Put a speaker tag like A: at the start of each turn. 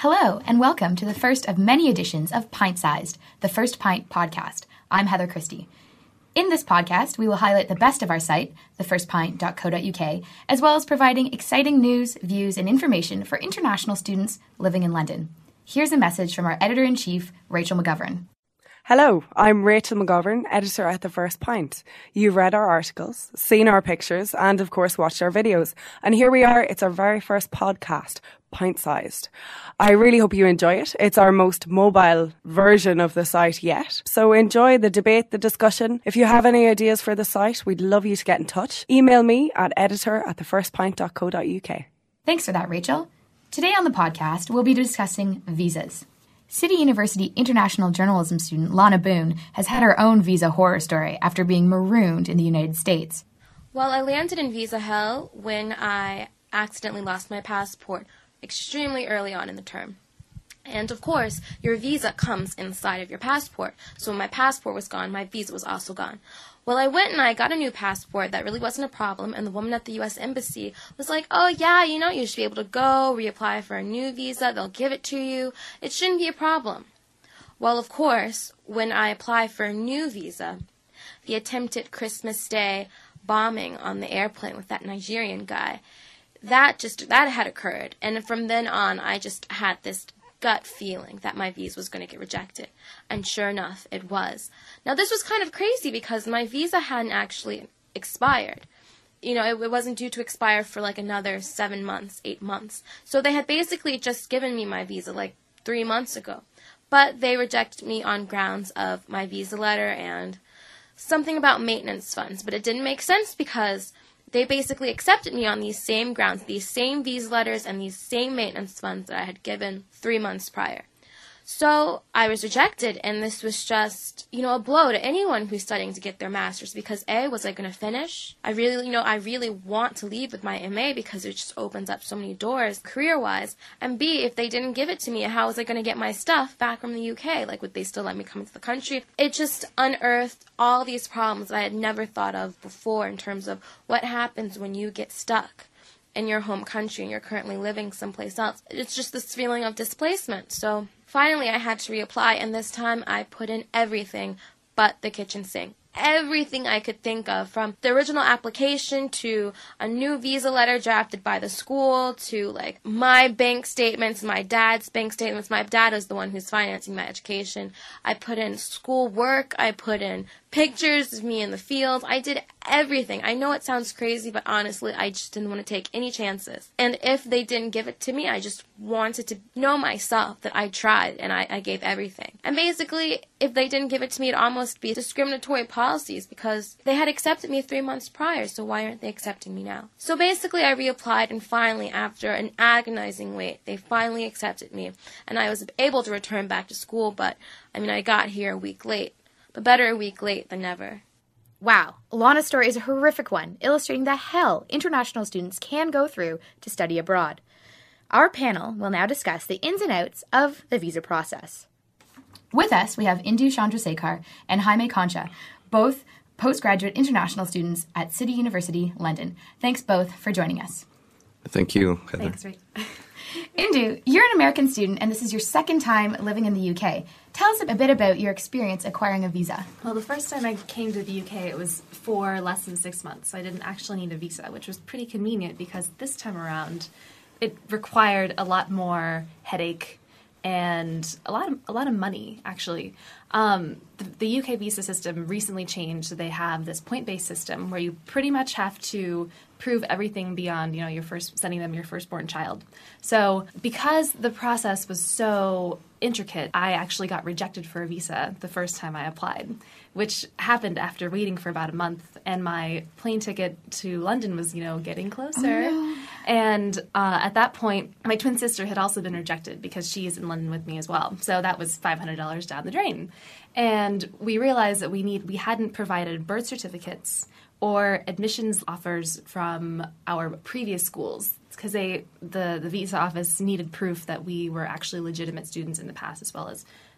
A: Hello, and welcome to the first of many editions of Pint Sized, the First Pint podcast. I'm Heather Christie. In this podcast, we will highlight the best of our site, thefirstpint.co.uk, as well as providing exciting news, views, and information for international students living in London. Here's a message from our Editor-in-Chief, Rachel McGovern.
B: Hello, I'm Rachel McGovern, editor at The First Pint. You've read our articles, seen our pictures, and of course watched our videos. And here we are, it's our very first podcast, Pint-Sized. I really hope you enjoy it. It's our most mobile version of the site yet. So enjoy the debate, the discussion. If you have any ideas for the site, we'd love you to get in touch. Email me at editor@thefirstpint.co.uk.
A: Thanks for that, Rachel. Today on the podcast, we'll be discussing visas. City University international journalism student Lana Boone has had her own visa horror story after being marooned in the United States.
C: Well, I landed in visa hell when I accidentally lost my passport extremely early on in the term. And of course, your visa comes inside of your passport. So when my passport was gone, my visa was also gone. Well, I went and I got a new passport that really wasn't a problem, and the woman at the U.S. Embassy was like, oh yeah, you should be able to go, reapply for a new visa, they'll give it to you. It shouldn't be a problem. Well, of course, when I apply for a new visa, the attempted Christmas Day bombing on the airplane with that Nigerian guy, that had occurred. And from then on, I just had this gut feeling that my visa was going to get rejected. And sure enough, it was. Now, this was kind of crazy because my visa hadn't actually expired. It wasn't due to expire for like another 7 months, 8 months. So they had basically just given me my visa like 3 months ago. But they rejected me on grounds of my visa letter and something about maintenance funds. But it didn't make sense because they basically accepted me on these same grounds, these same visa letters and these same maintenance funds that I had given 3 months prior. So I was rejected, and this was just, a blow to anyone who's studying to get their master's because A, was I going to finish? I really want to leave with my MA because it just opens up so many doors career-wise. And B, if they didn't give it to me, how was I going to get my stuff back from the UK? Like, would they still let me come into the country? It just unearthed all these problems that I had never thought of before in terms of what happens when you get stuck in your home country and you're currently living someplace else. It's just this feeling of displacement. So finally, I had to reapply, and this time I put in everything but the kitchen sink. Everything I could think of, from the original application to a new visa letter drafted by the school to like my bank statements, my dad's bank statements. My dad is the one who's financing my education. I put in school work. I put in pictures of me in the field. I did everything. I know it sounds crazy, but honestly, I just didn't want to take any chances. And if they didn't give it to me, I just wanted to know myself that I tried and I gave everything. And basically, if they didn't give it to me, it'd almost be discriminatory policies because they had accepted me 3 months prior, so why aren't they accepting me now? So basically, I reapplied, and finally, after an agonizing wait, they finally accepted me, and I was able to return back to school, but I got here a week late. But better a week late than never.
A: Wow, Lana's story is a horrific one, illustrating the hell international students can go through to study abroad. Our panel will now discuss the ins and outs of the visa process. With us, we have Indu Chandrasekhar and Jaime Concha, both postgraduate international students at City University, London. Thanks both for joining us.
D: Thank you, Heather.
A: Thanks, Ray. Indu, you're an American student, and this is your second time living in the UK. Tell us a bit about your experience acquiring a visa.
E: Well, the first time I came to the UK, it was for less than 6 months. I didn't actually need a visa, which was pretty convenient because this time around, it required a lot more headache and a lot of money, actually. The UK visa system recently changed. They have this point-based system where you pretty much have to prove everything beyond, sending them your firstborn child. So because the process was so intricate, I actually got rejected for a visa the first time I applied, which happened after waiting for about a month, and my plane ticket to London was, getting closer.
A: Oh, no.
E: And at that point, my twin sister had also been rejected because she is in London with me as well. So that was $500 down the drain. And we realized that we hadn't provided birth certificates or admissions offers from our previous schools because the visa office needed proof that we were actually legitimate students in the past, as well as